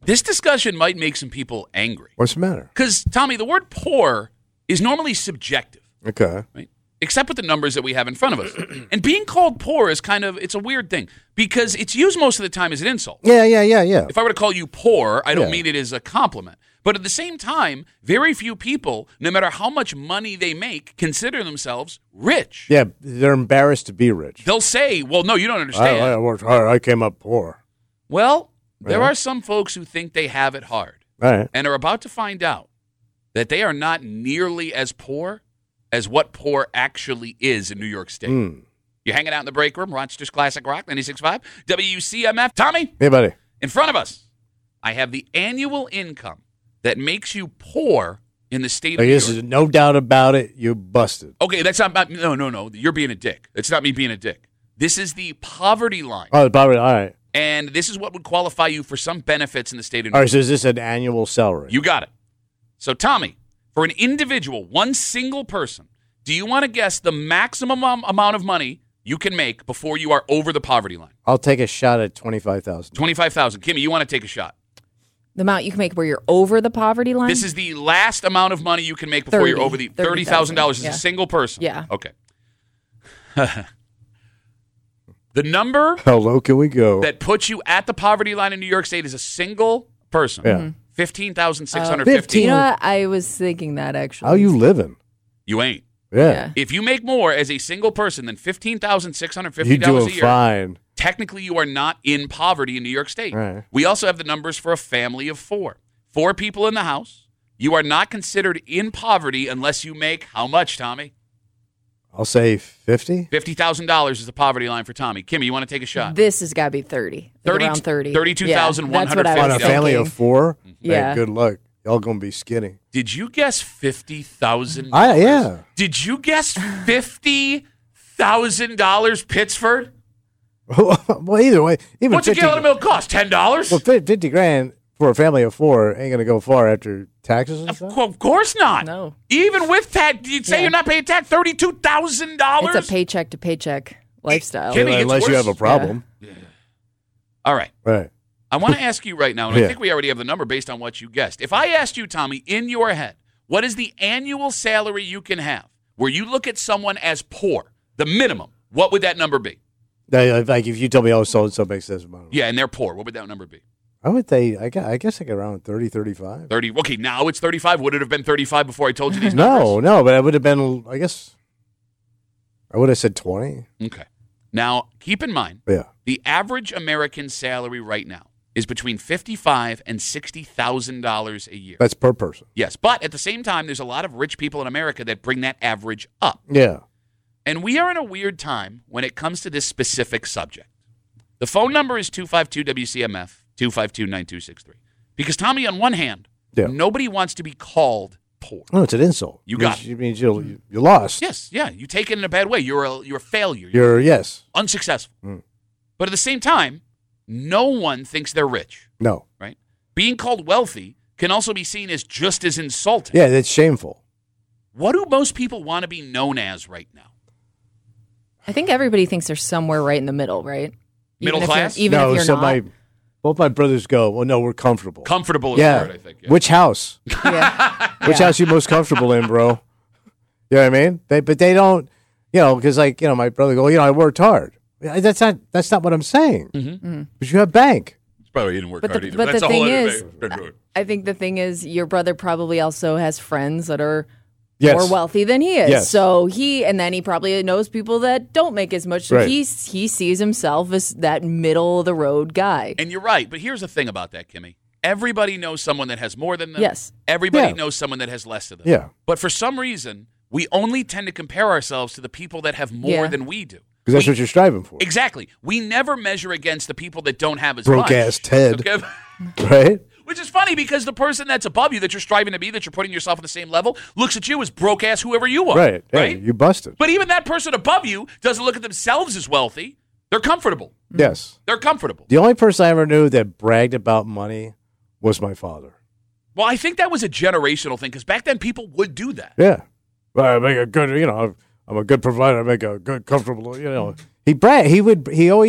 This discussion might make some people angry. What's the matter? Because, Tommy, the word poor is normally subjective. Okay. Right? Except with the numbers that we have in front of us. And being called poor is it's a weird thing because it's used most of the time as an insult. Yeah. If I were to call you poor, I don't Yeah. mean it as a compliment. But at the same time, very few people, no matter how much money they make, consider themselves rich. Yeah, they're embarrassed to be rich. They'll say, well, no, you don't understand. I worked hard. I came up poor. Well, there Yeah. are some folks who think they have it hard All right. and are about to find out that they are not nearly as poor as what poor actually is in New York State. You're hanging out in the break room, Rochester's Classic Rock, 96.5, WCMF. Tommy, Hey, buddy. in front of us, I have the annual income that makes you poor in the state of New This York. is no doubt about it. You busted. Okay, that's not – no. You're being a dick. It's not me being a dick. This is the poverty line, Oh, probably. All right. and this is what would qualify you for some benefits in the state of New All York. right. So is this an annual salary? You got it. So, Tommy, for an individual, one single person, do you want to guess the maximum amount of money you can make before you are over the poverty line? I'll take a shot at 25,000. $25,000. Kimmy, you want to take a shot? The amount you can make where you're over the poverty line? This is the last amount of money you can make before you're over the $30,000 as yeah. a single person. Yeah. Okay. The number How low can we go? that puts you at the poverty line in New York State is a single person. Yeah. 15,650. You know what? I was thinking that actually. How you living? You ain't. Yeah. If you make more as a single person than $15,650 You a doing year, fine. technically you are not in poverty in New York State. Right. We also have the numbers for a family of four. 4 people in the house. You are not considered in poverty unless you make how much, Tommy? I'll say 50. $50,000 is the poverty line for Tommy. Kimmy, you want to take a shot? This has got to be 30. Around 30. 32,150. Yeah, that's what I On was a family thinking. of 4? Yeah. Man, good luck. Y'all going to be skinny. Did you guess $50,000? Yeah. Did you guess $50,000 Pittsford? Well, either way. Even What's a 50 gallon of milk cost? $10? Well, 50 grand for a family of 4 ain't going to go far after taxes and stuff. Of course not. No. Even with tax, you'd say Yeah. you're not paying tax. $32,000. It's a paycheck to paycheck lifestyle. Kimmy, it's Unless you worse. have a problem. All right. Right. I want to ask you right now, and I Yeah. think we already have the number based on what you guessed. If I asked you, Tommy, in your head, what is the annual salary you can have where you look at someone as poor, the minimum, what would that number be? Like if you told me, so and so makes this amount. Yeah, and they're poor. What would that number be? I would say, I guess like around 30, 35. 30. Okay, now it's 35. Would it have been 35 before I told you these No, numbers? but it would have been, I guess, I would have said 20. Okay. Now, keep in mind, Yeah. the average American salary right now is between $55,000 and $60,000 a year. That's per person. Yes, but at the same time, there's a lot of rich people in America that bring that average up. Yeah. And we are in a weird time when it comes to this specific subject. The phone number is 252-WCMF, 252-9263. Because, Tommy, on one hand, Yeah. nobody wants to be called poor. No, it's an insult. You got it. Means you lost. Yes, yeah, you take it in a bad way. You're a failure. Yes. Unsuccessful. But at the same time, no one thinks they're rich, No. right? Being called wealthy can also be seen as just as insulting. Yeah, that's shameful. What do most people want to be known as right now? I think everybody thinks they're somewhere right in the middle, right? Middle class? Even if you're not. Both my brothers go, well, no, we're comfortable. Comfortable is Yeah. the word, I think. Yeah. Which house? Yeah. Which house you most comfortable in, bro? You know what I mean? But they don't, because my brother go, I worked hard. That's not what I'm saying. Mm-hmm. Because you have bank. Probably didn't work But hard the- either. but That's the a whole thing other is- thing. I think the thing is, your brother probably also has friends that are Yes. more wealthy than he is. Yes. So he probably knows people that don't make as much. So Right. he sees himself as that middle of the road guy. And you're right. But here's the thing about that, Kimmy. Everybody knows someone that has more than them. Yes. Everybody Yeah. knows someone that has less than them. Yeah. But for some reason, we only tend to compare ourselves to the people that have more Yeah. than we do. Because that's what you're striving for. Exactly. We never measure against the people that don't have as Broke much. ass Ted. Okay? Right? Which is funny because the person that's above you, that you're striving to be, that you're putting yourself on the same level, looks at you as broke ass whoever you are. Right. Yeah, Right? you busted. But even that person above you doesn't look at themselves as wealthy. They're comfortable. Yes. They're comfortable. The only person I ever knew that bragged about money was my father. Well, I think that was a generational thing because back then people would do that. Yeah. Well, I make a good, I'm a good provider. I make a good, comfortable, He bragged. He always,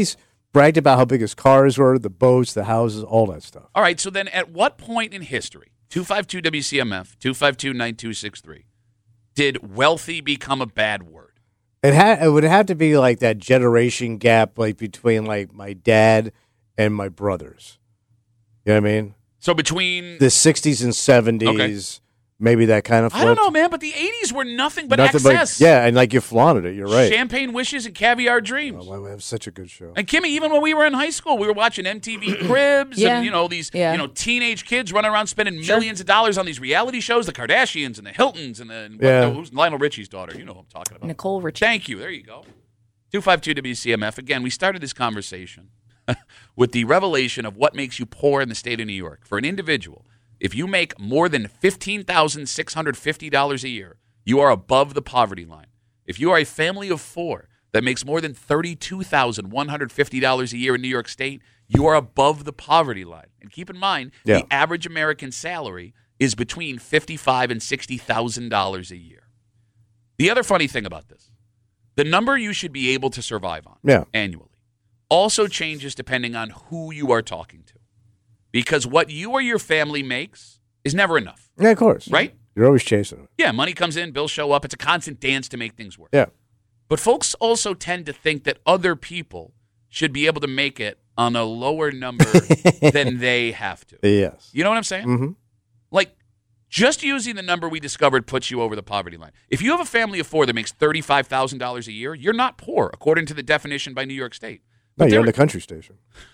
bragged about how big his cars were, the boats, the houses, all that stuff. All right, so then at what point in history, 252-WCMF, 252-9263, did wealthy become a bad word? It would have to be like that generation gap, like between like my dad and my brothers. You know what I mean? So between the 60s and 70s, maybe that kind of. I don't know, man, but the 80s were nothing but excess. And like you flaunted it. You're right. Champagne wishes and caviar dreams. Oh, that was such a good show. And Kimmy, even when we were in high school, we were watching MTV Cribs and these teenage kids running around spending millions of dollars on these reality shows, the Kardashians and the Hiltons and who's Lionel Richie's daughter. You know who I'm talking about. Nicole Richie. Thank you. There you go. 252-WCMF. Again, we started this conversation with the revelation of what makes you poor in the state of New York. For an individual, if you make more than $15,650 a year, you are above the poverty line. If you are a family of four that makes more than $32,150 a year in New York State, you are above the poverty line. And keep in mind, the average American salary is between $55,000 and $60,000 a year. The other funny thing about this, the number you should be able to survive on annually also changes depending on who you are talking to. Because what you or your family makes is never enough. Yeah, of course. Right? You're always chasing it. Yeah, money comes in, bills show up. It's a constant dance to make things work. Yeah. But folks also tend to think that other people should be able to make it on a lower number than they have to. Yes. You know what I'm saying? Mm-hmm. Like, just using the number we discovered puts you over the poverty line. If you have a family of four that makes $35,000 a year, you're not poor, according to the definition by New York State. No, you're on the country station.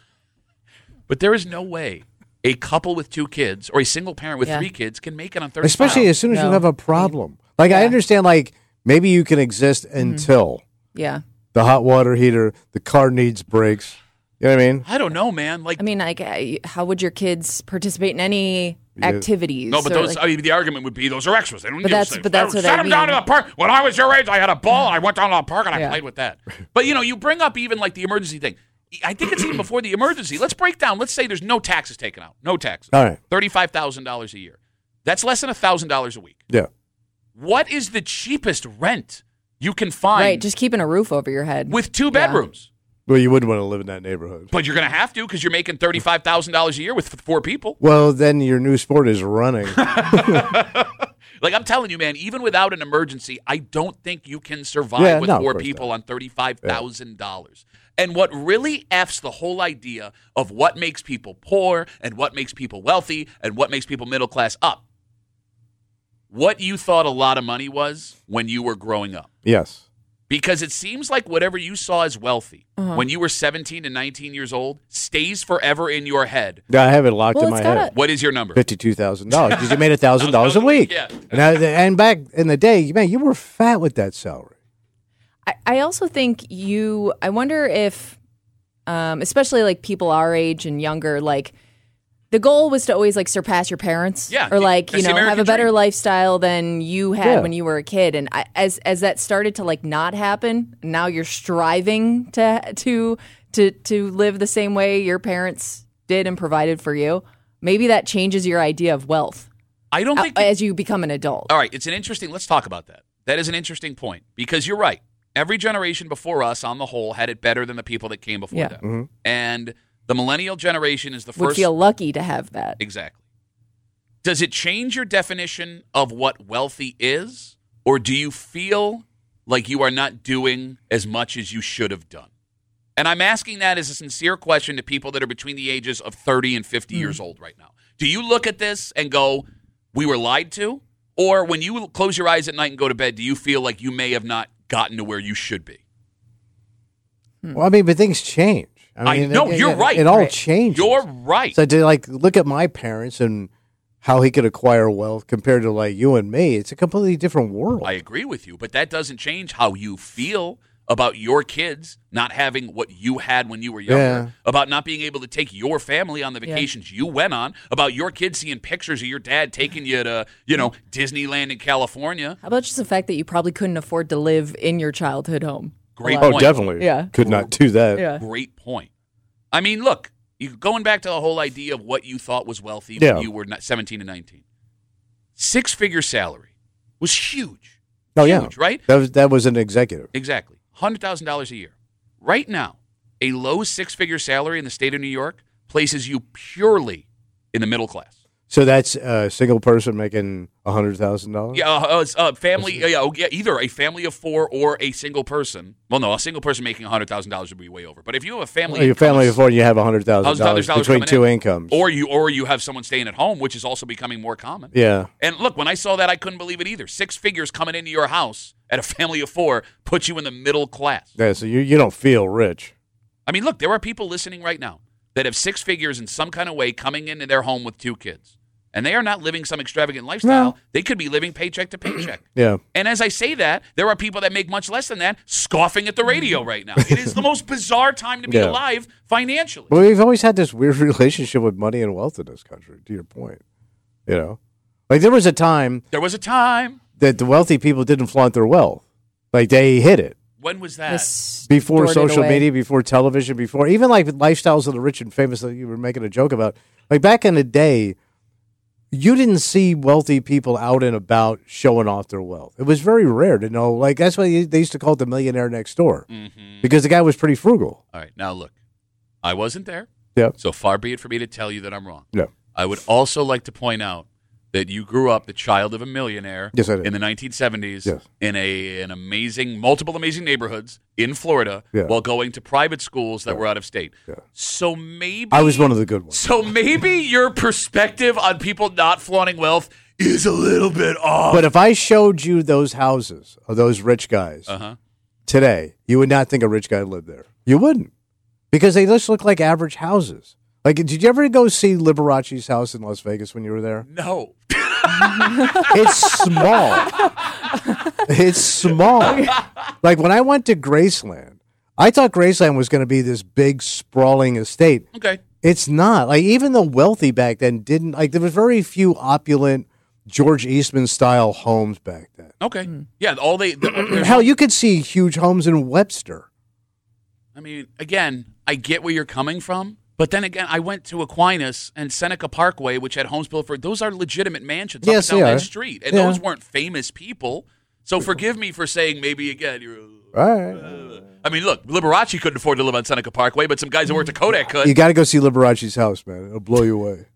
But there is no way a couple with two kids or a single parent with three kids can make it on 35. Especially as soon as you have a problem. Like, I understand, like, maybe you can exist until the hot water heater, the car needs brakes. You know what I mean? I don't know, man. Like, how would your kids participate in any activities? No, but those. The argument would be those are extras. They don't but that's what I send them down to the park. When I was your age, I had a ball. I went down to the park and I played with that. But you bring up even like the emergency thing. I think it's even before the emergency. Let's break down. Let's say there's no taxes taken out. No taxes. All right. $35,000 a year. That's less than $1,000 a week. Yeah. What is the cheapest rent you can find? Right, just keeping a roof over your head with two bedrooms. Well, you wouldn't want to live in that neighborhood. But you're going to have to because you're making $35,000 a year with four people. Well, then your new sport is running. Like, I'm telling you, man, even without an emergency, I don't think you can survive with four people on $35,000. And what really F's the whole idea of what makes people poor and what makes people wealthy and what makes people middle class up. What you thought a lot of money was when you were growing up. Yes. Because it seems like whatever you saw as wealthy when you were 17 and 19 years old stays forever in your head. Yeah, I have it locked in my head. What is your number? $52,000 because you made $1,000 a week. Yeah. And back in the day, man, you were fat with that salary. I also think I wonder if, especially like people our age and younger, like the goal was to always like surpass your parents, or like have a better lifestyle than you had when you were a kid. And as that started to like not happen, now you're striving to live the same way your parents did and provided for you. Maybe that changes your idea of wealth. I don't think as you become an adult. All right, let's talk about that. That is an interesting point because you're right. Every generation before us, on the whole, had it better than the people that came before them. Mm-hmm. And the millennial generation is the first. Would feel lucky to have that. Exactly. Does it change your definition of what wealthy is? Or do you feel like you are not doing as much as you should have done? And I'm asking that as a sincere question to people that are between the ages of 30 and 50 years old right now. Do you look at this and go, we were lied to? Or when you close your eyes at night and go to bed, do you feel like you may have not gotten to where you should be? Well, I mean, but things change. I mean, you're right. It all changes. You're right. So to like look at my parents and how he could acquire wealth compared to like you and me, it's a completely different world. I agree with you, but that doesn't change how you feel about your kids not having what you had when you were younger, about not being able to take your family on the vacations you went on, about your kids seeing pictures of your dad taking you to, Disneyland in California. How about just the fact that you probably couldn't afford to live in your childhood home? Great point. Oh, definitely. Yeah. Could not do that. Yeah. Great point. I mean, look, going back to the whole idea of what you thought was wealthy when you were 17 and 19. Six-figure salary was huge. Oh, huge, right? That was an executive. Exactly. $100,000 a year. Right now, a low six-figure salary in the state of New York places you purely in the middle class. So that's a single person making $100,000? Yeah, family. Either a family of four or a single person. Well, no, a single person making $100,000 would be way over. But if you have a family, family of four, and you have $100,000 between two incomes, or you have someone staying at home, which is also becoming more common. Yeah. And look, when I saw that, I couldn't believe it either. 6 figures coming into your house at a family of four puts you in the middle class. Yeah. So you don't feel rich. I mean, look, there are people listening right now that have 6 figures in some kind of way coming into their home with 2 kids. And they are not living some extravagant lifestyle. No. They could be living paycheck to paycheck. Yeah. And as I say that, there are people that make much less than that scoffing at the radio right now. It is the most bizarre time to be alive financially. Well, we've always had this weird relationship with money and wealth in this country, to your point. You know? Like there was a time that the wealthy people didn't flaunt their wealth. Like they hid it. When was that? Before social media, before television, before even like lifestyles of the rich and famous that you were making a joke about. Like back in the day, you didn't see wealthy people out and about showing off their wealth. It was very rare to know. Like that's why they used to call it the millionaire next door, because the guy was pretty frugal. All right, now look, I wasn't there. Yeah. So far be it for me to tell you that I'm wrong. Yeah. I would also like to point out that you grew up the child of a millionaire. Yes, I did. In the 1970s. Yes. In multiple amazing neighborhoods in Florida, while going to private schools that were out of state. Yeah. So maybe I was one of the good ones. So maybe your perspective on people not flaunting wealth is a little bit off. But if I showed you those houses of those rich guys today, you would not think a rich guy lived there. You wouldn't, because they just look like average houses. Like, did you ever go see Liberace's house in Las Vegas when you were there? No. It's small. It's small. Like, when I went to Graceland, I thought Graceland was going to be this big, sprawling estate. Okay. It's not. Like, even the wealthy back then didn't, like, there was very few opulent George Eastman-style homes back then. Okay. Yeah, hell, you could see huge homes in Webster. I mean, again, I get where you're coming from. But then again, I went to Aquinas and Seneca Parkway, which had homes built for. Those are legitimate mansions up and down that street, and those weren't famous people. So forgive me for saying maybe again. I mean, look, Liberace couldn't afford to live on Seneca Parkway, but some guys that worked at Kodak could. You got to go see Liberace's house, man. It'll blow you away.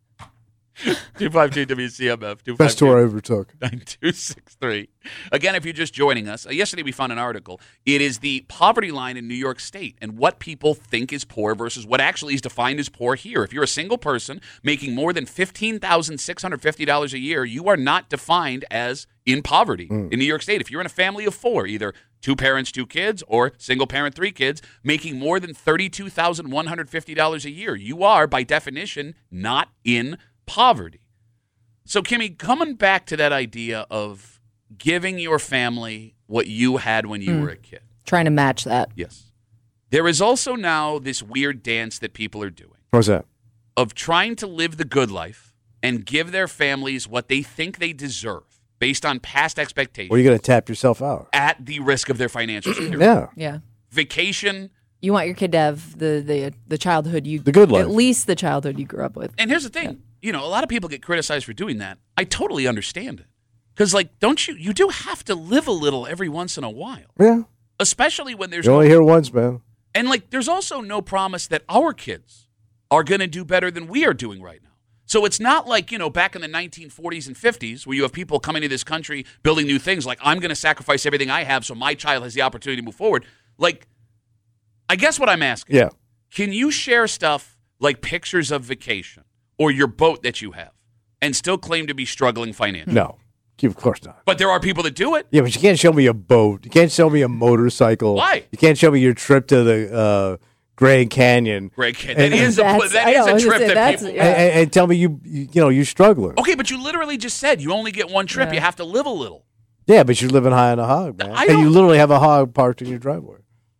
252 WCMF. Best tour I ever took. 9263. Again, if you're just joining us, yesterday we found an article. It is the poverty line in New York State and what people think is poor versus what actually is defined as poor here. If you're a single person making more than $15,650 a year, you are not defined as in poverty in New York State. If you're in a family of 4, either 2 parents, 2 kids, or single parent, 3 kids, making more than $32,150 a year, you are, by definition, not in poverty. So, Kimmy, coming back to that idea of giving your family what you had when you were a kid. Trying to match that. Yes. There is also now this weird dance that people are doing. What's that? Of trying to live the good life and give their families what they think they deserve based on past expectations. Or you're going to tap yourself out. At the risk of their financial security. Yeah. Vacation. You want your kid to have the childhood the good life. At least the childhood you grew up with. And here's the thing. Yeah. You know, a lot of people get criticized for doing that. I totally understand it. Because, like, you do have to live a little every once in a while. Yeah. Especially when there's you only hear once, man. And, like, there's also no promise that our kids are going to do better than we are doing right now. So it's not like, you know, back in the 1940s and 50s where you have people coming to this country building new things like, I'm going to sacrifice everything I have so my child has the opportunity to move forward. Like, I guess what I'm asking. Yeah. Can you share stuff like pictures of vacation or your boat that you have and still claim to be struggling financially? No, of course not. But there are people that do it. Yeah, but you can't show me a boat. You can't show me a motorcycle. Why? You can't show me your trip to the Grand Canyon. That is a trip that people... And tell me you're struggling. Okay, but you literally just said you only get one trip. Yeah. You have to live a little. Yeah, but you're living high on a hog, man. And you literally have a hog parked in your driveway.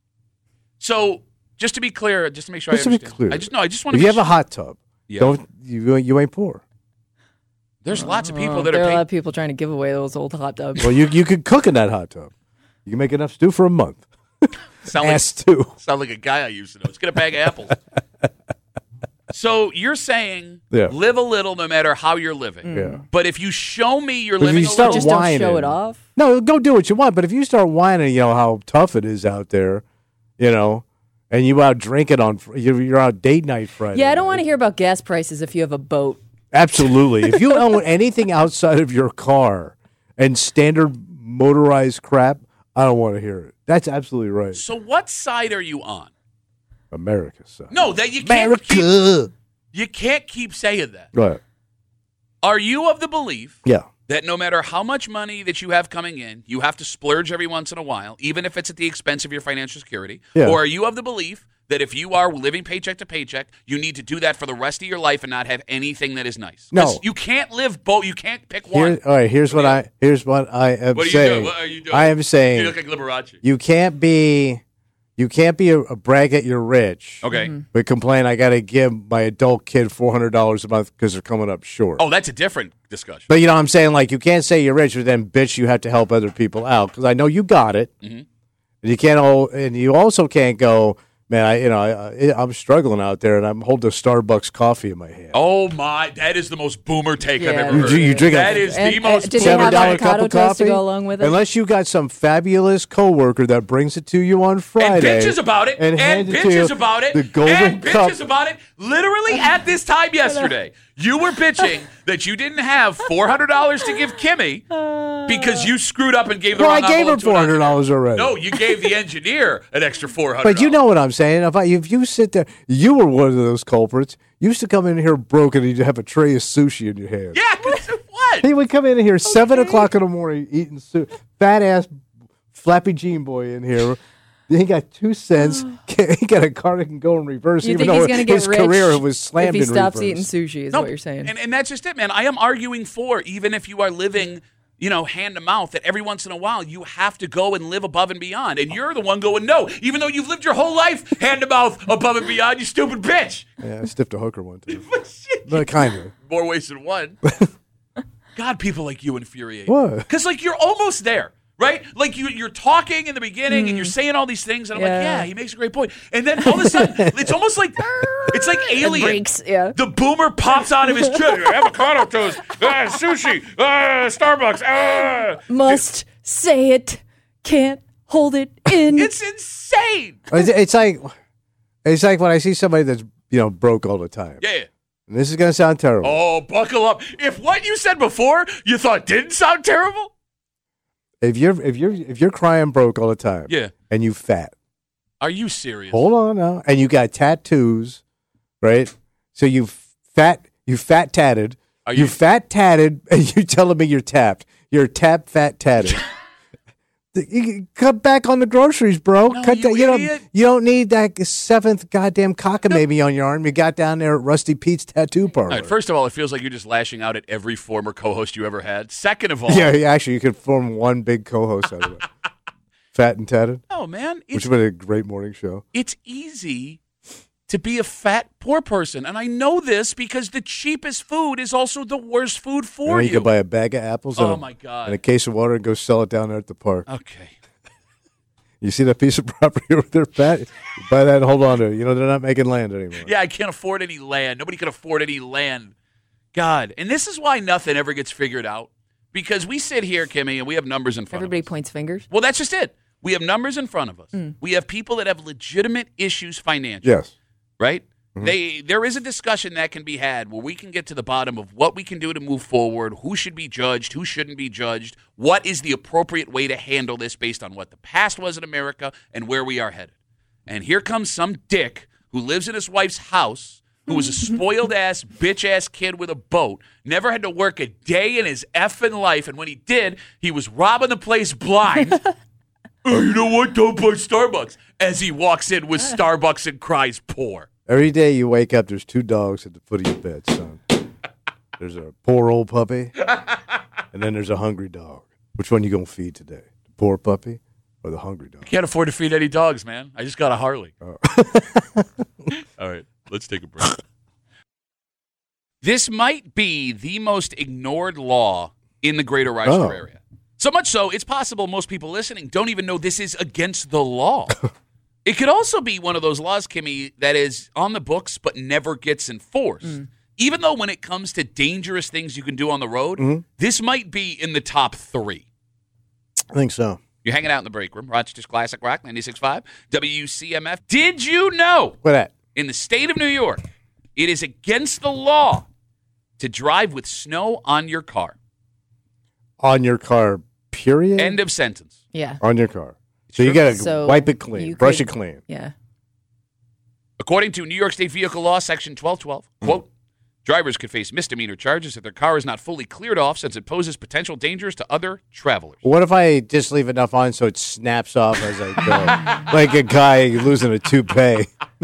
So, just to be clear, just to make sure I understand. I just want to... If you have a hot tub, you ain't poor. There's lots of people that there are... There are a lot of people trying to give away those old hot tubs. Well, you could cook in that hot tub. You can make enough stew for a month. Sound like a guy I used to know. Let's get a bag of apples. So you're saying live a little no matter how you're living. Yeah. But if you show me you're living a little, just don't show it off. No, go do what you want. But if you start whining, how tough it is out there, and you out drinking you're out date night Friday. Yeah, I don't want to hear about gas prices if you have a boat. Absolutely. If you own anything outside of your car and standard motorized crap, I don't want to hear it. That's absolutely right. So what side are you on? America's side. No, that you can't keep saying that. Right. Are you of the belief Yeah. that no matter how much money that you have coming in, you have to splurge every once in a while, even if it's at the expense of your financial security? Yeah. Or are you of the belief that if you are living paycheck to paycheck, you need to do that for the rest of your life and not have anything that is nice? No. You can't live both. You can't pick one. All right, here's what I am saying. What are you doing? I am saying you look like Liberace. You can't be a brag at you're rich. Okay. But complain I got to give my adult kid $400 a month because they're coming up short. Oh, that's a different discussion. But you know what I'm saying? Like, you can't say you're rich, but then, bitch, you have to help other people out because I know you got it. Mm-hmm. And you also can't go, man, I'm struggling out there, and I'm holding a Starbucks coffee in my hand. Oh, my. That is the most boomer take I've ever heard. You drink that is the most did they have avocado toast to go along with it? Unless you got some fabulous coworker that brings it to you on Friday. And bitches about it. And bitches about it. The golden and cup. bitches about it. Literally at this time yesterday, you were bitching that you didn't have $400 to give Kimmy because you screwed up and gave the wrong I gave her $400 already. No, you gave the engineer an extra $400. But you know what I'm saying. If you sit there, you were one of those culprits. You used to come in here broken and you'd have a tray of sushi in your hand. Yeah, what? He would come in here 7 o'clock in the morning eating sushi. Fat ass flappy jean boy in here. He got 2 cents. He got a car that can go in reverse, you even think though he's gonna get his rich career was slammed in if he stops reverse. eating sushi, is what you're saying. And that's just it, man. I am arguing for, even if you are living, hand to mouth, that every once in a while you have to go and live above and beyond. And you're the one going, no, even though you've lived your whole life hand to mouth, above and beyond, you stupid bitch. Yeah, I stiffed a hooker one time. But kind of. More ways than one. God, people like you infuriate. What? Because, you're almost there. Right? Like you're talking in the beginning and you're saying all these things, and I'm like, yeah, he makes a great point. And then all of a sudden, it's almost like Alien. Breaks, yeah. The boomer pops out of his chair. Avocado toast, sushi, Starbucks. Must say it, can't hold it in. It's insane. It's like when I see somebody that's broke all the time. Yeah. And this is gonna sound terrible. Oh, buckle up. If what you said before you thought didn't sound terrible. If you're crying broke all the time, and you fat, are you serious? Hold on now, and you got tattoos, right? So you fat tatted, fat tatted, and you telling me you're tapped? You're fat tatted. You cut back on the groceries, bro. No, cut you idiot. You don't need that 7th goddamn cockamamie on your arm. You got down there at Rusty Pete's tattoo parlor. All right, first of all, it feels like you're just lashing out at every former co-host you ever had. Second of all, actually, you could form one big co-host out of it. Fat and tatted. Oh man, which would be a great morning show. It's easy to be a fat poor person, and I know this because the cheapest food is also the worst food for you. You can buy a bag of apples my God. and a case of water and go sell it down there at the park. Okay. You see that piece of property over there, Pat? You buy that and hold on to it. They're not making land anymore. Yeah, I can't afford any land. Nobody can afford any land. God. And this is why nothing ever gets figured out. Because we sit here, Kimmy, and we have numbers in front of us. Everybody points fingers. Well, that's just it. We have numbers in front of us. We have people that have legitimate issues financially. Yes. Right? Mm-hmm. There is a discussion that can be had where we can get to the bottom of what we can do to move forward, who should be judged, who shouldn't be judged, what is the appropriate way to handle this based on what the past was in America and where we are headed. And here comes some dick who lives in his wife's house, who was a spoiled-ass, bitch-ass kid with a boat, never had to work a day in his effing life, and when he did, he was robbing the place blind. Oh, you know what? Don't buy Starbucks. As he walks in with Starbucks and cries poor. Every day you wake up, there's 2 dogs at the foot of your bed, son. There's a poor old puppy, and then there's a hungry dog. Which one you going to feed today? The poor puppy or the hungry dog? I can't afford to feed any dogs, man. I just got a Harley. Oh. All right, let's take a break. This might be the most ignored law in the greater Rochester area. So much so, it's possible most people listening don't even know this is against the law. It could also be one of those laws, Kimmy, that is on the books but never gets enforced. Even though when it comes to dangerous things you can do on the road, this might be in the top 3. I think so. You're hanging out in the break room. Rochester's Classic Rock, 96.5, WCMF. Did you know? What that? In the state of New York, it is against the law to drive with snow on your car. On your car, period? End of sentence. Yeah. On your car. So you got to wipe it clean, brush it clean. Yeah. According to New York State Vehicle Law, Section 1212, quote, drivers could face misdemeanor charges if their car is not fully cleared off since it poses potential dangers to other travelers. What if I just leave enough on so it snaps off as I go? Like a guy losing a toupee.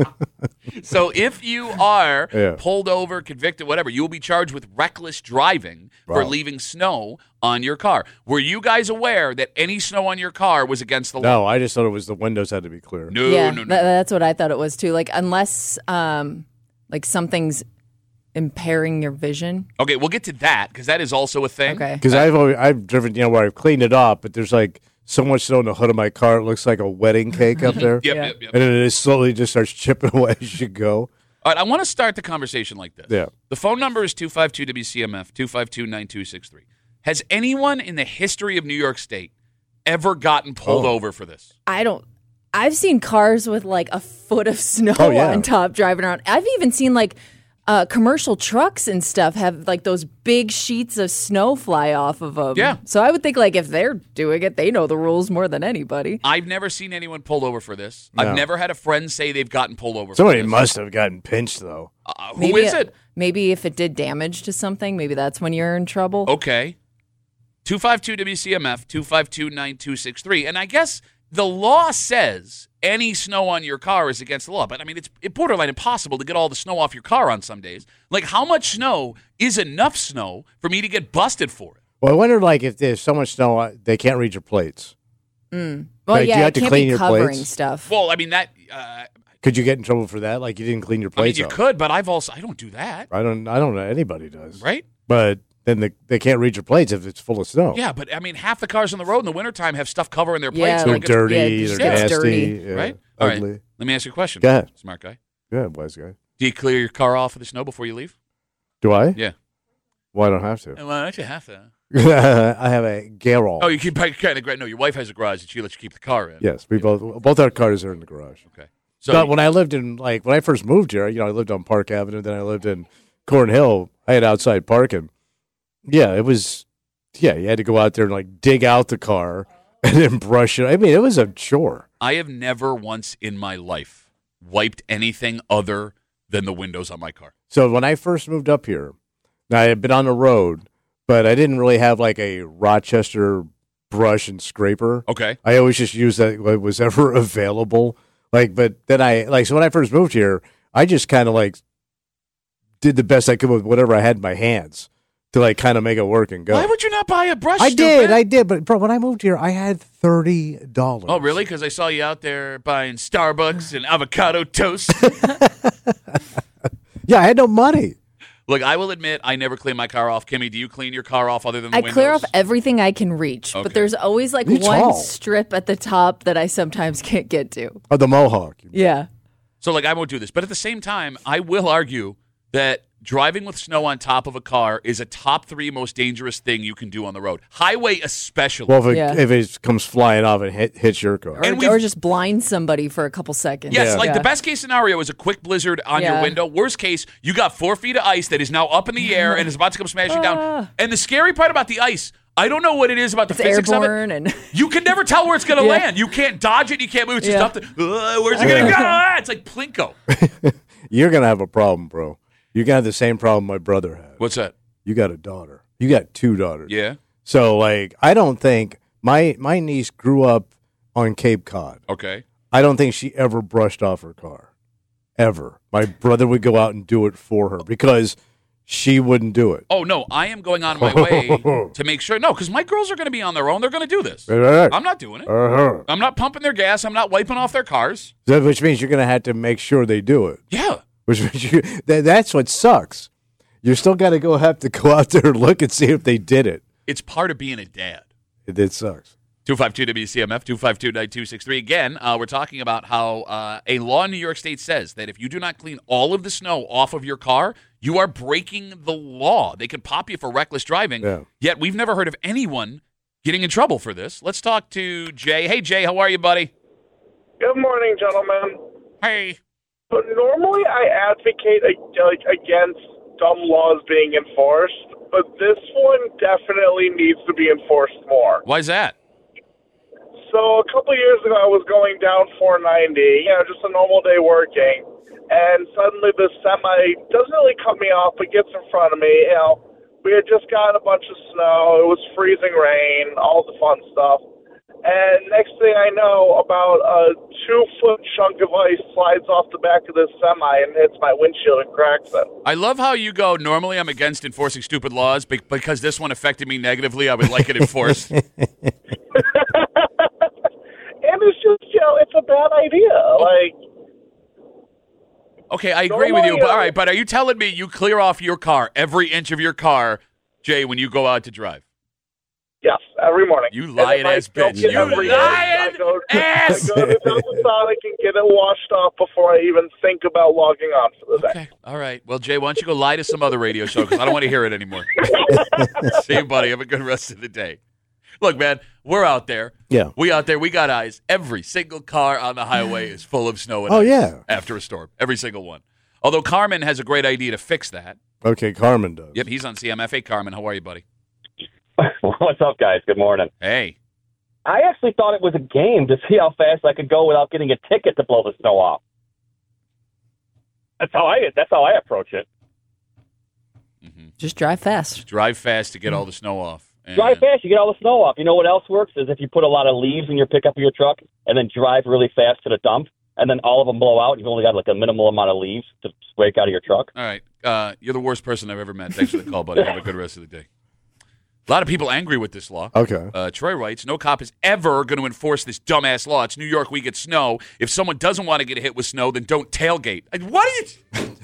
So if you are pulled over, convicted, whatever, you will be charged with reckless driving for leaving snow on your car. Were you guys aware that any snow on your car was against the law? No, I just thought it was the windows had to be clear. No. That's what I thought it was too. Like unless like something's impairing your vision. Okay, we'll get to that because that is also a thing. Okay. Because I've driven, where I've cleaned it up, but there's like so much snow in the hood of my car, it looks like a wedding cake up there. Yep. And then it slowly just starts chipping away as you go. All right, I want to start the conversation like this. Yeah. The phone number is 252-WCMF, 252-9263. Has anyone in the history of New York State ever gotten pulled over for this? I've seen cars with like a foot of snow on top driving around. I've even seen like commercial trucks and stuff have like those big sheets of snow fly off of them. Yeah. So I would think like if they're doing it, they know the rules more than anybody. I've never seen anyone pulled over for this. No. I've never had a friend say they've gotten pulled over Somebody for this. must have gotten pinched, though. Who is it? Maybe if it did damage to something, maybe that's when you're in trouble. Okay. 252-WCMF, 252-9263. And I guess the law says any snow on your car is against the law. But, I mean, it's borderline impossible to get all the snow off your car on some days. Like, how much snow is enough snow for me to get busted for it? Well, I wonder, like, if there's so much snow, they can't read your plates. Well, like, yeah, do you have to can't clean be your covering plates? stuff. Well, I mean, that... could you get in trouble for that? Like, you didn't clean your plates you could, but I don't do that. I don't know. Anybody does. Right? But then they can't read your plates if it's full of snow. Yeah, but, I mean, half the cars on the road in the wintertime have stuff covering their plates. They're dirty. They're nasty. Dirty. Right? Ugly. All right. Let me ask you a question. Go ahead. Smart guy. Go ahead, wise guy. Do you clear your car off of the snow before you leave? Do I? Yeah. Well, I don't have to. Why don't you have to? I have a garage. Oh, you keep kind of... No, your wife has a garage that she lets you keep the car in. Yes, we both our cars are in the garage. Okay. So when I lived in, like, when I first moved here, I lived on Park Avenue, then I lived in Cornhill. I had outside parking. Yeah, it was, you had to go out there and, like, dig out the car and then brush it. I mean, it was a chore. I have never once in my life wiped anything other than the windows on my car. So when I first moved up here, now I had been on the road, but I didn't really have, like, a Rochester brush and scraper. Okay. I always just used that what was ever available. Like, but then so when I first moved here, I just kind of, like, did the best I could with whatever I had in my hands to, like, kind of make it work and go. Why would you not buy a brush? I did. But, bro, when I moved here, I had $30. Oh, really? Because I saw you out there buying Starbucks and avocado toast. Yeah, I had no money. Look, I will admit I never clean my car off. Kimmy, do you clean your car off other than the windows? I clear off everything I can reach, but there's always like one strip at the top that I sometimes can't get to. Oh, the Mohawk. Yeah. So, like, I won't do this. But at the same time, I will argue that driving with snow on top of a car is a top 3 most dangerous thing you can do on the road. Highway especially. Well, if it comes flying off and hits your car. Or just blind somebody for a couple seconds. Yes, the best case scenario is a quick blizzard on your window. Worst case, you got 4 feet of ice that is now up in the air and is about to come smashing down. And the scary part about the ice, I don't know what it is about the physics of it. And you can never tell where it's going to land. You can't dodge it. You can't move. It's just up there. Where's it going to go? It's like Plinko. You're going to have a problem, bro. You're going to have the same problem my brother had. What's that? You got a daughter. You got 2 daughters. Yeah. So, like, I don't think my niece grew up on Cape Cod. Okay. I don't think she ever brushed off her car. Ever. My brother would go out and do it for her because she wouldn't do it. Oh, no. I am going on my way to make sure. No, because my girls are going to be on their own. They're going to do this. Right. I'm not doing it. I'm not pumping their gas. I'm not wiping off their cars. Which means you're going to have to make sure they do it. Yeah. Which means that's what sucks. You still got to have to go out there and look and see if they did it. It's part of being a dad. It sucks. 252-WCMF, 252-9263. Again, we're talking about how a law in New York State says that if you do not clean all of the snow off of your car, you are breaking the law. They could pop you for reckless driving, yet we've never heard of anyone getting in trouble for this. Let's talk to Jay. Hey, Jay, how are you, buddy? Good morning, gentlemen. Hey. So normally I advocate against dumb laws being enforced, but this one definitely needs to be enforced more. Why is that? So a couple of years ago, I was going down 490, just a normal day working, and suddenly the semi doesn't really cut me off, but gets in front of me. We had just gotten a bunch of snow. It was freezing rain, all the fun stuff. And next thing I know, about a 2-foot chunk of ice slides off the back of this semi and hits my windshield and cracks it. I love how you go, normally I'm against enforcing stupid laws, because this one affected me negatively, I would like it enforced. And it's just, it's a bad idea. Okay, I agree with you. But, all right, but are you telling me you clear off your car, every inch of your car, Jay, when you go out to drive? Yes, every morning. You lying-ass bitch. You lying-ass! I go to Sonic and get it washed off before I even think about logging on for the day. Okay, all right. Well, Jay, why don't you go lie to some other radio show, because I don't want to hear it anymore. See you, buddy. Have a good rest of the day. Look, man, we're out there. Yeah. We out there. We got eyes. Every single car on the highway is full of snow and ice after a storm. Every single one. Although Carmen has a great idea to fix that. Okay, Carmen does. Yep, he's on CMF. Hey, Carmen, how are you, buddy? What's up, guys? Good morning. Hey. I actually thought it was a game to see how fast I could go without getting a ticket to blow the snow off. That's how I approach it. Mm-hmm. Just drive fast. Drive fast to get all the snow off. Drive fast, you get all the snow off. You know what else works is if you put a lot of leaves in your pickup of your truck and then drive really fast to the dump, and then all of them blow out. You've only got like a minimal amount of leaves to break out of your truck. All right. You're the worst person I've ever met. Thanks for the call, buddy. Have a good rest of the day. A lot of people angry with this law. Okay. Troy writes, no cop is ever going to enforce this dumbass law. It's New York. We get snow. If someone doesn't want to get hit with snow, then don't tailgate. What are you...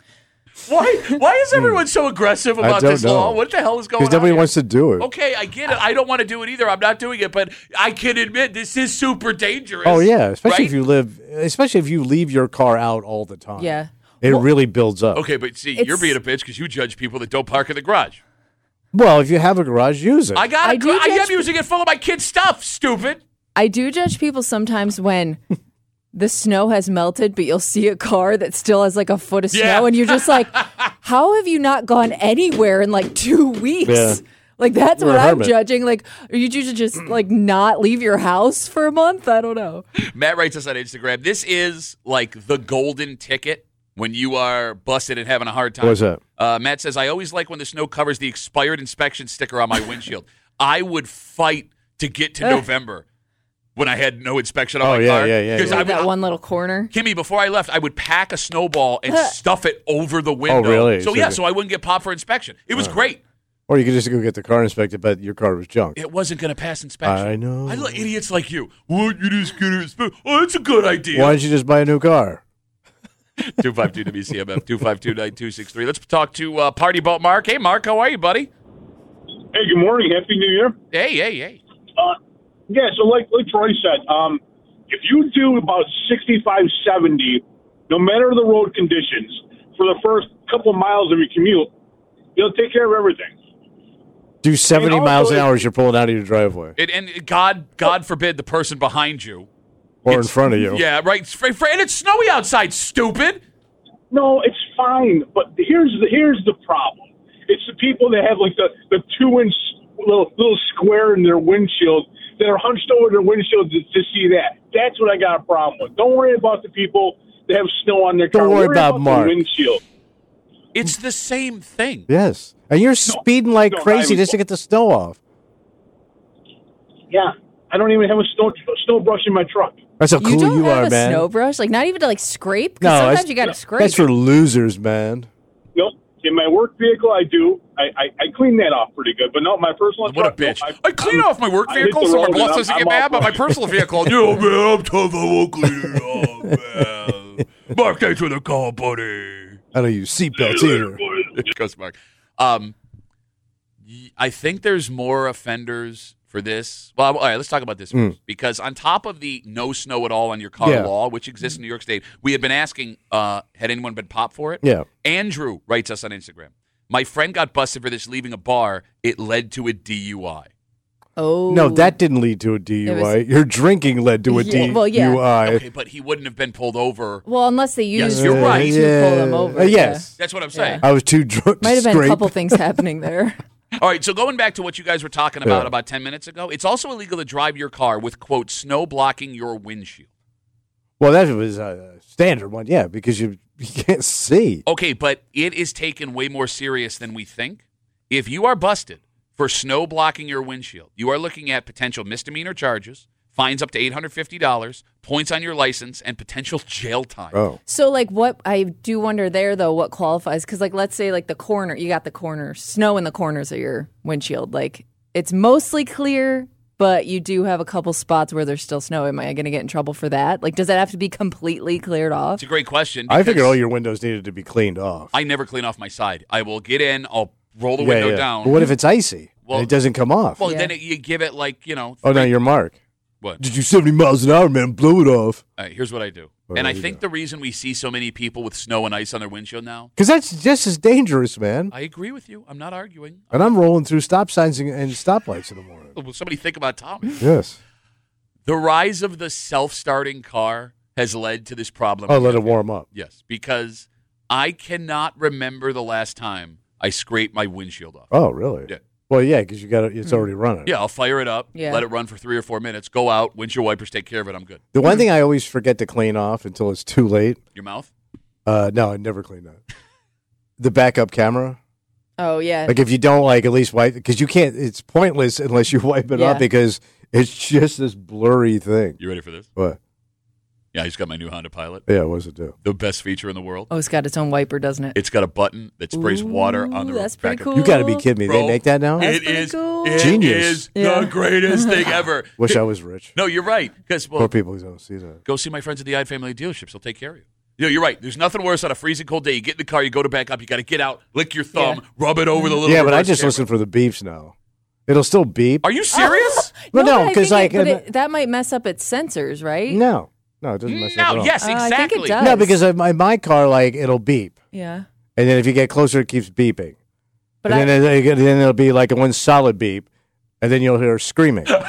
Why is everyone so aggressive about this law? What the hell is going on? Because nobody wants to do it. Okay, I get it. I don't want to do it either. I'm not doing it, but I can admit this is super dangerous. Oh yeah, especially right? if you leave your car out all the time. Yeah. It really builds up. Okay, but see, you're being a bitch because you judge people that don't park in the garage. Well, if you have a garage, use it. I am using it full of my kids' stuff, stupid. I do judge people sometimes when the snow has melted, but you'll see a car that still has like a foot of snow, and you're just like, how have you not gone anywhere in like 2 weeks? Yeah. Like, that's what I'm judging. Like, are you just like not leave your house for a month? I don't know. Matt writes us on Instagram. This is like the golden ticket when you are busted and having a hard time. What's that? Matt says, I always like when the snow covers the expired inspection sticker on my windshield. I would fight to get to November. When I had no inspection on my car. Because that one little corner. Kimmy, before I left, I would pack a snowball and stuff it over the window. Oh, really? So I wouldn't get popped for inspection. It was great. Or you could just go get the car inspected, but your car was junk. It wasn't going to pass inspection. I know. I like idiots like you. Why don't you just get it inspected? Oh, that's a good idea. Why don't you just buy a new car? 252-WCMF, 252-9263. Let's talk to Party Boat Mark. Hey, Mark, how are you, buddy? Hey, good morning. Happy New Year. Hey. Yeah, so like Troy said, if you do about 65, 70, no matter the road conditions, for the first couple of miles of your commute, you'll take care of everything. Do 70 miles an hour as you're pulling out of your driveway. And God forbid the person behind you. Or in front of you. Yeah, right. And it's snowy outside, stupid. No, it's fine, but here's the problem. It's the people that have like the 2-inch little square in their windshield that are hunched over their windshield to see that. That's what I got a problem with. Don't worry about the people that have snow on their car. Don't worry about Mark. The windshield. It's the same thing. Yes. And you're speeding like crazy just to get the snow off. Yeah. I don't even have a snow brush in my truck. That's how cool you are, man. You don't have a snow brush? Like, not even to, like, scrape? Because sometimes you got to scrape. That's for losers, man. Nope. In my work vehicle, I do. I clean that off pretty good. But no, my personal truck... What a bitch. I clean off my work vehicle so my boss doesn't get mad, but my personal vehicle... Yo, man, I'm tough. I won't clean it off, man. Mark, thanks for the call, buddy. I don't use seatbelts either. It goes, Mark. I think there's more offenders... for this. Well, all right, let's talk about this first. Because on top of the no snow at all on your car law, which exists in New York State, we had been asking, had anyone been popped for it? Yeah. Andrew writes us on Instagram. My friend got busted for this leaving a bar. It led to a DUI. No, that didn't lead to a DUI. Your drinking led to a DUI. Well, yeah. Okay, but he wouldn't have been pulled over. Well, unless they used you're right. to pull him over. Yes. That's what I'm saying. I was too drunk to Might have been scrape. a couple things happening there. All right, so going back to what you guys were talking about 10 minutes ago, it's also illegal to drive your car with, quote, snow blocking your windshield. Well, that was a standard one, yeah, because you can't see. Okay, but it is taken way more serious than we think. If you are busted for snow blocking your windshield, you are looking at potential misdemeanor charges, fines up to $850, points on your license, and potential jail time. Oh. So, like, what I do wonder there, though, what qualifies? Because, like, let's say, like, the corner, you got the corners, snow in the corners of your windshield. Like, it's mostly clear, but you do have a couple spots where there's still snow. Am I going to get in trouble for that? Like, does that have to be completely cleared off? It's a great question. I figured all your windows needed to be cleaned off. I never clean off my side. I will get in, I'll roll the window down. But what if it's icy and it doesn't come off? Well, then you give it, like, you know. Oh, no, your mark. What? Did you 70 miles an hour, man? Blow it off. All right, here's what I do. And I think the reason we see so many people with snow and ice on their windshield now. Because that's just as dangerous, man. I agree with you. I'm not arguing. And I'm rolling through stop signs and stoplights in the morning. Will somebody think about Tommy? Yes. The rise of the self-starting car has led to this problem. Oh, let it warm up. Yes, because I cannot remember the last time I scraped my windshield off. Oh, really? Yeah. Well, yeah, because you got it's already running. Yeah, I'll fire it up, let it run for 3 or 4 minutes, go out, windshield wipers take care of it, I'm good. The one thing I always forget to clean off until it's too late. Your mouth? No, I never clean that. The backup camera. Oh, yeah. Like if you don't at least wipe, because you can't, it's pointless unless you wipe it up because it's just this blurry thing. You ready for this? What? Yeah, I just got my new Honda Pilot. Yeah, what does it do? The best feature in the world. Oh, it's got its own wiper, doesn't it? It's got a button that sprays water on the that's back pretty of cool. You got to be kidding me. Bro, They make that now? It is cool. Genius. The greatest thing ever. Wish I was rich. No, you're right. Because Poor people who don't see that. Go see my friends at the iFamily dealerships. They'll take care of you. You know, you're right. There's nothing worse on a freezing cold day. You get in the car, you go to back up, you got to get out, lick your thumb, rub it over the little. Yeah, but I reverse just camera. listen for the beeps now. It'll still beep. Are you serious? Well, no, but I because think like that might mess up its sensors, right? no, it doesn't mess up at all. Yes, I think exactly. it does. No, because in my car, like it'll beep, Yeah. and then if you get closer, it keeps beeping, But and then it'll be like a one solid beep, and then you'll hear screaming. So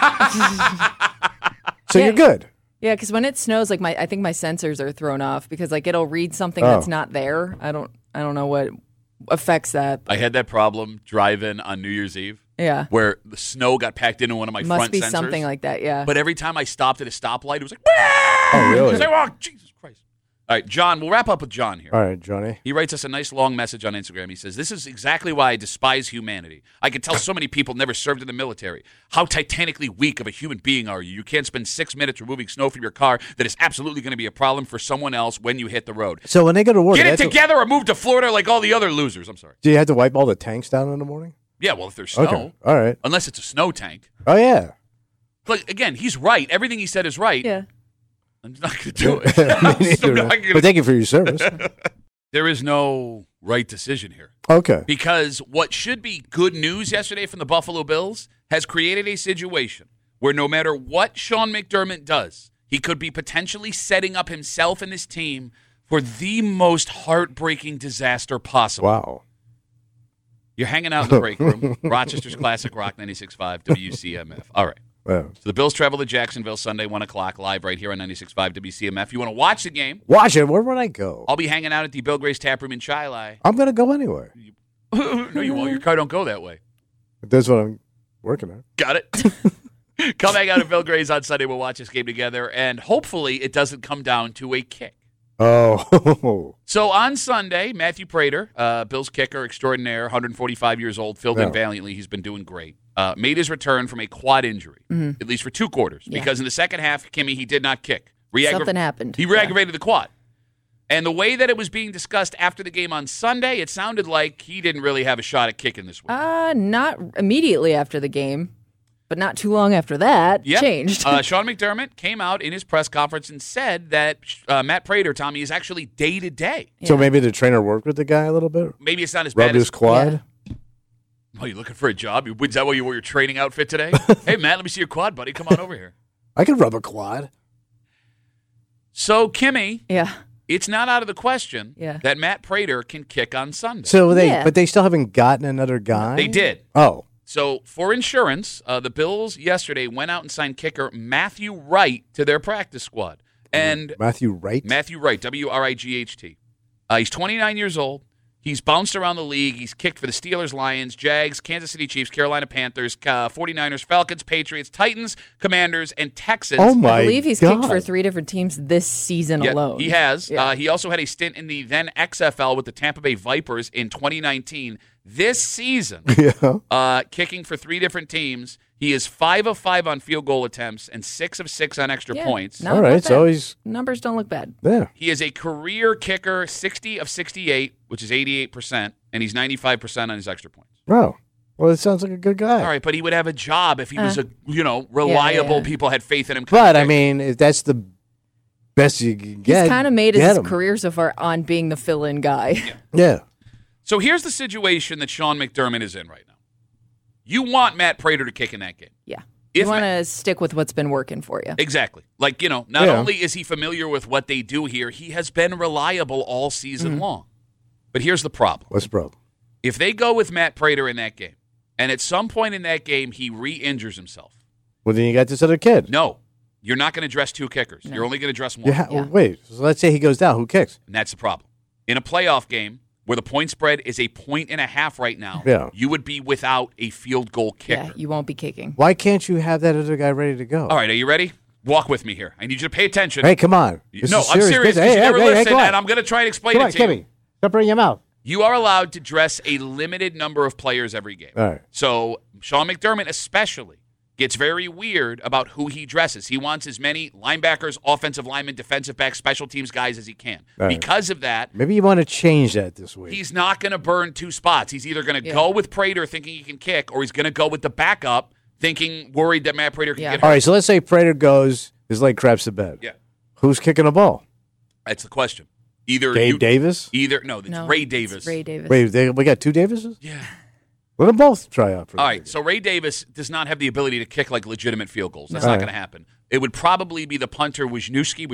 you're good. Yeah, because when it snows, like I think my sensors are thrown off because like it'll read something that's not there. I don't know what affects that. I had that problem driving on New Year's Eve. Yeah. Where the snow got packed into one of my Must front be sensors. something like that, yeah. But every time I stopped at a stoplight, it was like, Oh, really? I was like, oh, Jesus Christ. All right, John, we'll wrap up with John here. All right, Johnny. He writes us a nice long message on Instagram. He says, this is exactly why I despise humanity. I can tell so many people never served in the military. How titanically weak of a human being are you? You can't spend 6 minutes removing snow from your car that is absolutely going to be a problem for someone else when you hit the road. So when they go to work, Get it together or move to Florida like all the other losers. I'm sorry. Do you have to wipe all the tanks down in the morning? Yeah, well, if there's snow. Okay, all right. Unless it's a snow tank. Oh yeah. But again, he's right. Everything he said is right. Yeah. I'm not going to do it. Me I'm neither, not man. gonna- But thank you for your service. There is no right decision here. Okay. Because what should be good news yesterday from the Buffalo Bills has created a situation where no matter what Sean McDermott does, he could be potentially setting up himself and his team for the most heartbreaking disaster possible. Wow. You're hanging out in the break room. Rochester's Classic Rock 96.5 WCMF. All right. Yeah. So the Bills travel to Jacksonville Sunday, 1 o'clock, live right here on 96.5 WCMF. You want to watch the game? Watch it. Where would I go? I'll be hanging out at the Bill Gray's Tap Room in Chilai. I'm going to go anywhere. No, you won't. Your car don't go that way. That's what I'm working on. Got it? Come hang out at Bill Gray's on Sunday. We'll watch this game together, and hopefully it doesn't come down to a kick. Oh. So on Sunday, Matthew Prater, Bills kicker extraordinaire, 145 years old, filled in valiantly. He's been doing great. Made his return from a quad injury, at least for 2 quarters, because in the second half, Kimmy, he did not kick. Something happened. He re-aggravated the quad. And the way that it was being discussed after the game on Sunday, it sounded like he didn't really have a shot at kicking this week. Not immediately after the game, but not too long after that. Yep. Changed. Sean McDermott came out in his press conference and said that Matt Prater, Tommy, is actually day-to-day. So maybe the trainer worked with the guy a little bit? Maybe it's not as bad Rubbed as... his quad? Oh, you looking for a job? Is that why you wore your training outfit today? Hey, Matt, let me see your quad, buddy. Come on over here. I could rub a quad. So, Kimmy, yeah. it's not out of the question that Matt Prater can kick on Sunday. So but they still haven't gotten another guy? They did. Oh. So for insurance, the Bills yesterday went out and signed kicker Matthew Wright to their practice squad. And Matthew Wright, W-R-I-G-H-T. He's 29 years old. He's bounced around the league. He's kicked for the Steelers, Lions, Jags, Kansas City Chiefs, Carolina Panthers, 49ers, Falcons, Patriots, Titans, Commanders, and Texans. Oh my! I believe he's kicked for 3 different teams this season alone. He has. Yeah. He also had a stint in the then XFL with the Tampa Bay Vipers in 2019. This season, kicking for 3 different teams. He is 5 of 5 on field goal attempts and 6 of 6 on extra points. All right, so he's numbers don't look bad. Yeah, he is a career kicker, 60 of 68, which is 88%, and he's 95% on his extra points. Oh, well, it sounds like a good guy. All right, but he would have a job if he was a reliable. People had faith in him. But I mean, if that's the best you can get, he's kind of made his career so far on being the fill-in guy. Yeah. So here's the situation that Sean McDermott is in right now. You want Matt Prater to kick in that game. Yeah. You want to stick with what's been working for you. Exactly. Like, not only is he familiar with what they do here, he has been reliable all season long. But here's the problem. What's the problem? If they go with Matt Prater in that game, and at some point in that game he re-injures himself. Well, then you got this other kid. No. You're not going to dress 2 kickers. No. You're only going to dress 1. Well, wait. So let's say he goes down. Who kicks? And that's the problem. In a playoff game, where the point spread is 1.5 points right now, you would be without a field goal kicker. Yeah, you won't be kicking. Why can't you have that other guy ready to go? All right, are you ready? Walk with me here. I need you to pay attention. Hey, come on. I'm serious. Hey, you never listen, and I'm going to try and explain it to you. Kimmy, stop bringing him out. You are allowed to dress a limited number of players every game. All right. So Sean McDermott especially gets very weird about who he dresses. He wants as many linebackers, offensive linemen, defensive backs, special teams guys as he can. Right. Because of that, maybe you want to change that this week. He's not going to burn 2 spots. He's either going to go with Prater thinking he can kick, or he's going to go with the backup worried that Matt Prater can get hurt. All right, so let's say Prater goes, his leg craps the bed. Yeah. Who's kicking the ball? That's the question. Either Dave Davis? No, Ray Davis. It's Ray Davis. Wait, we got 2 Davises? Yeah. Let them both try out for All right, so Ray Davis does not have the ability to kick like legitimate field goals. That's not going to happen. It would probably be the punter Wisnowski.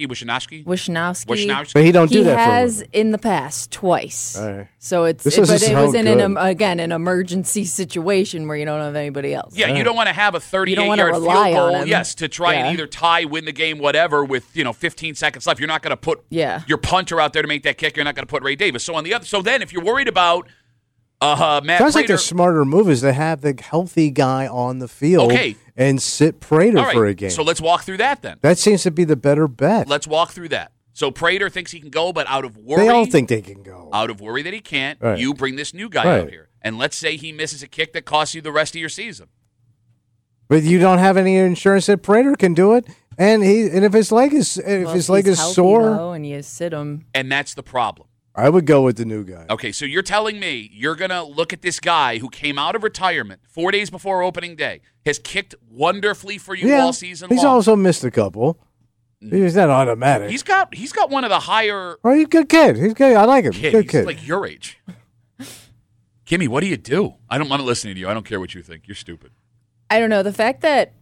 But he don't do that. He has in the past twice. All right. So it was in an emergency situation where you don't have anybody else. Yeah, you don't want to have a 38-yard field goal. Yes, to try and either tie, win the game, whatever, with 15 seconds left. You're not going to put your punter out there to make that kick. You're not going to put Ray Davis. So then, if you're worried about Matt Sounds Prater, like the smarter move is to have the healthy guy on the field and sit Prater for a game. So let's walk through that then. That seems to be the better bet. Let's walk through that. So Prater thinks he can go, but out of worry. They all think they can go. Out of worry that he can't, you bring this new guy out here. And let's say he misses a kick that costs you the rest of your season. But you don't have any insurance that Prater can do it. And if his leg is healthy, sore, and you sit him. And that's the problem. I would go with the new guy. Okay, so you're telling me you're going to look at this guy who came out of retirement 4 days before opening day, has kicked wonderfully for you all season long. He's also missed a couple. He's not automatic. He's got one of the higher. Oh, he's a good kid. He's good. I like him. Good kid. He's like your age. Kimmy, what do you do? I don't want to listen to you. I don't care what you think. You're stupid. I don't know. The fact that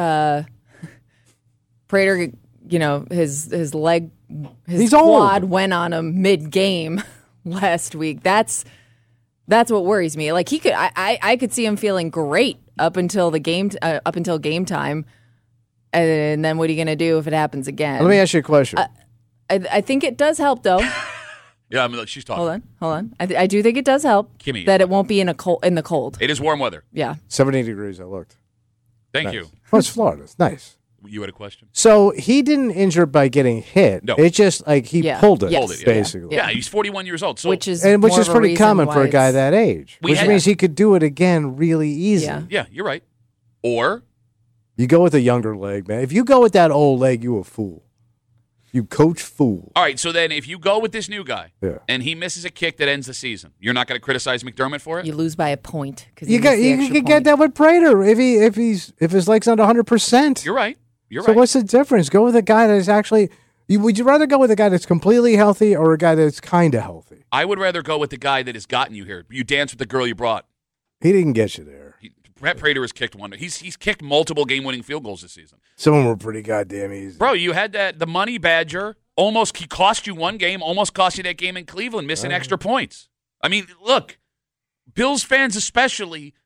Prater, his leg, his quad went on him mid-game last week. That's what worries me. Like I could see him feeling great up until game time, and then what are you going to do if it happens again? Let me ask you a question. I think it does help, though. Yeah, I mean, she's talking. Hold on. I do think it does help, Kimmy, that it won't be in the cold. It is warm weather. Yeah, 70 degrees. I looked. Thank you. Well, it's Florida. It's nice. You had a question? So he didn't injure by getting hit. No. It's just like he pulled it, basically. Yeah, he's 41 years old. So which is pretty common for a guy that age. Which means he could do it again really easy. Yeah, you're right. Or you go with a younger leg, man. If you go with that old leg, you a fool. You coach fool. All right, so then if you go with this new guy and he misses a kick that ends the season, you're not going to criticize McDermott for it? You lose by a point. You can get that with Prater if his leg's under 100%. You're right. So what's the difference? Go with a guy that is actually. Would you rather go with a guy that's completely healthy or a guy that's kind of healthy? I would rather go with the guy that has gotten you here. You dance with the girl you brought. He didn't get you there. Matt Prater has kicked one. He's kicked multiple game-winning field goals this season. Some of them were pretty goddamn easy. Bro, you had the money badger. He cost you one game. Almost cost you that game in Cleveland, missing extra points. I mean, look, Bills fans especially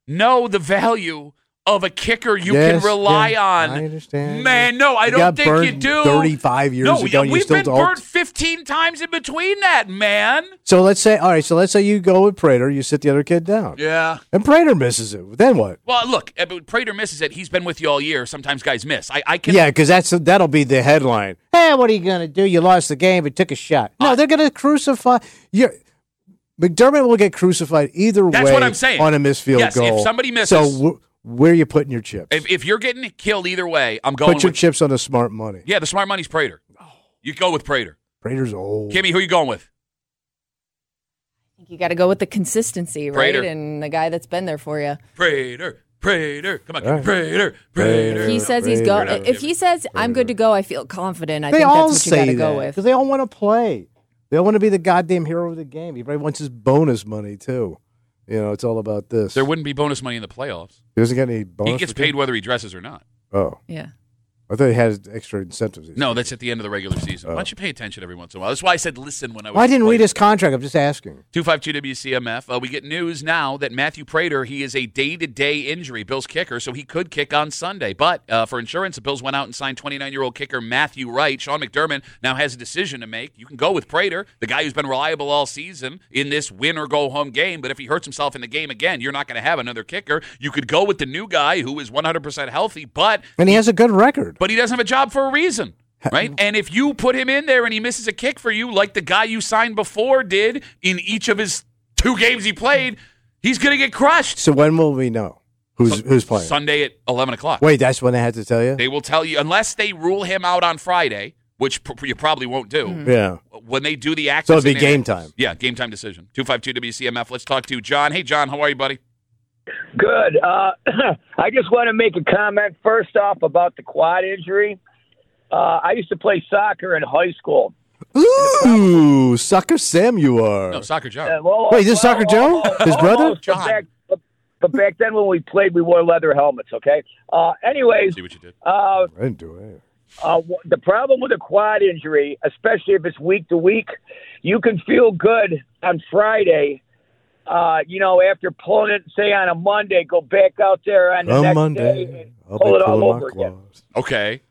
know the value of a kicker you can rely on. I understand. Man, no, I don't think you do. 35 years ago. We've been burnt 15 times in between that, man. So let's say you go with Prater, you sit the other kid down. Yeah. And Prater misses it. Then what? Well, look, Prater misses it. He's been with you all year. Sometimes guys miss. I can. Yeah, because that'll be the headline. Hey, what are you going to do? You lost the game, but took a shot. No, they're going to crucify you. McDermott will get crucified either way. That's what I'm saying. On a missed field goal. If somebody misses. So where are you putting your chips? If you're getting killed either way, I'm going Put your chips on the smart money. Yeah, the smart money's Prater. You go with Prater. Prater's old. Kimmy, who are you going with? I think you got to go with the consistency, right? Prater. And the guy that's been there for you. Prater. Come on, right. Prater. If he says he's go. If he says I'm good to go, I feel confident. I they think all that's what you got to go with. Because they all want to play. They all want to be the goddamn hero of the game. He probably wants his bonus money too. It's all about this. There wouldn't be bonus money in the playoffs. He doesn't get any bonus. He gets paid whether he dresses or not. Oh. Yeah. I thought he had extra incentives. No, that's at the end of the regular season. Why don't you pay attention every once in a while? That's why I said listen when I was. Well, I didn't read his contract. I'm just asking. 252 WCMF. We get news now that Matthew Prater, he is a day-to-day injury, Bills kicker, so he could kick on Sunday. But for insurance, the Bills went out and signed 29-year-old kicker Matthew Wright. Sean McDermott now has a decision to make. You can go with Prater, the guy who's been reliable all season in this win-or-go-home game. But if he hurts himself in the game again, you're not going to have another kicker. You could go with the new guy who is 100% healthy, and he has a good record. But he doesn't have a job for a reason, right? And if you put him in there and he misses a kick for you, like the guy you signed before did in each of his 2 games he played, he's going to get crushed. So when will we know who's playing? Sunday at 11 o'clock. Wait, that's when they had to tell you? They will tell you, unless they rule him out on Friday, which you probably won't do. Mm-hmm. Yeah. When they do the active. So it'll be game time. Yeah, game time decision. 252 WCMF. Let's talk to John. Hey, John, how are you, buddy? Good. I just want to make a comment first off about the quad injury. I used to play soccer in high school. Ooh, Soccer Sam you are. No, Soccer Joe. Wait, this is Soccer Joe? His brother? John. But back then when we played, we wore leather helmets, okay? Anyways. See what you did. I didn't do it. The problem with a quad injury, especially if it's week to week, you can feel good on Friday. After pulling it, say on a Monday, go back out there on the next day and pull it all over again. Okay.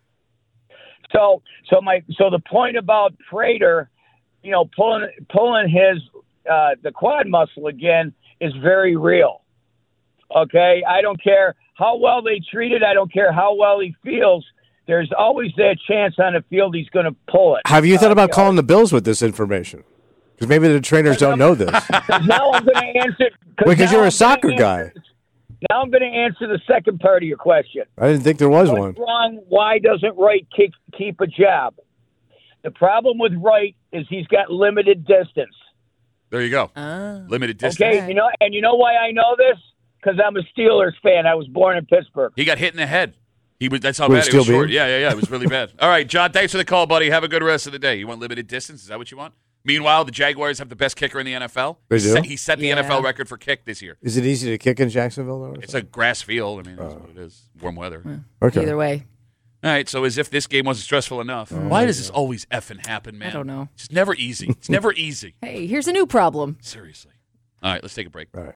So the point about Prater, pulling his the quad muscle again is very real. Okay, I don't care how well they treat it. I don't care how well he feels. There's always that chance on the field he's going to pull it. Have you thought about calling the Bills with this information? Because maybe the trainers don't know this. Now I'm going to answer. Because you're a soccer guy. Now I'm going to answer the second part of your question. I didn't think there was one. What's wrong? Why doesn't Wright keep a job? The problem with Wright is he's got limited distance. There you go. Limited distance. Okay, you know why I know this? Because I'm a Steelers fan. I was born in Pittsburgh. He got hit in the head. That's how bad it was. Short. Yeah. It was really bad. All right, John, thanks for the call, buddy. Have a good rest of the day. You want limited distance? Is that what you want? Meanwhile, the Jaguars have the best kicker in the NFL. They do? He set the NFL record for kick this year. Is it easy to kick in Jacksonville? It's a grass field. I mean, that's what it is. Warm weather. Okay. Either way. All right, so as if this game wasn't stressful enough. Why does this always effing happen, man? I don't know. It's never easy. It's never easy. Hey, here's a new problem. Seriously. All right, let's take a break. All right.